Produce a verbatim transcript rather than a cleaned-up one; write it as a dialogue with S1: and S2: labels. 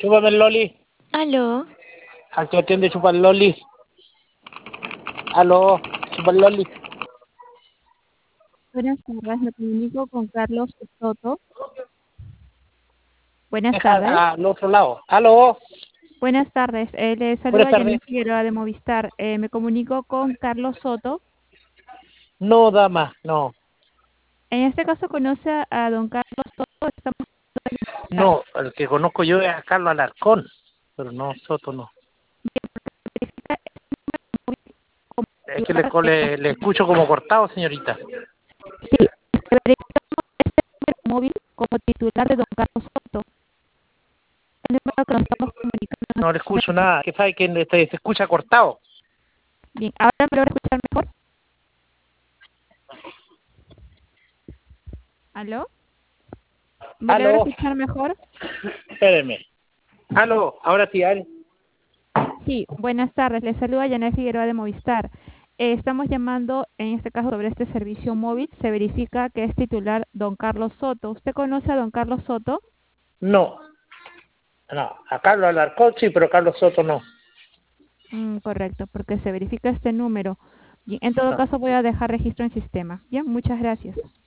S1: Chúpame el loli.
S2: Aló.
S1: Al que atiende, chupa el loli. Aló, chupa el loli.
S3: Buenas tardes, me comunico con Carlos Soto. Buenas
S1: Deja
S3: tardes.
S1: al otro lado. Aló.
S3: Buenas tardes, eh, le
S1: Buenas
S3: saluda
S1: tardes.
S3: Yanis Figueroa de Movistar. Eh, me comunico con Carlos Soto.
S1: No, dama, no.
S3: En este caso conoce a, a don Carlos Soto. Estamos
S1: No, el que conozco yo es a Carlos Alarcón, pero no, Soto no. Es que le, le, le escucho como cortado, señorita.
S3: Sí, verificamos este número móvil como titular de don Carlos Soto. El número que nos estamos comunicando.
S1: No le escucho nada, que sabe que este, se escucha cortado.
S3: Bien, ahora me logra escuchar mejor. ¿Aló? ¿Me logra
S1: Aló.
S3: escuchar mejor?
S1: Espéreme. Aló, ahora sí, Ale.
S3: Sí, buenas tardes. Les saluda Yanis Figueroa de Movistar. Eh, estamos llamando, en este caso, sobre este servicio móvil. Se verifica que es titular don Carlos Soto. ¿Usted conoce a don Carlos Soto?
S1: No, no, a Carlos Alarcón sí, pero Carlos Soto no.
S3: Mm, correcto, porque se verifica este número. Y en todo
S1: No.
S3: caso voy a dejar registro en sistema. Bien, muchas gracias.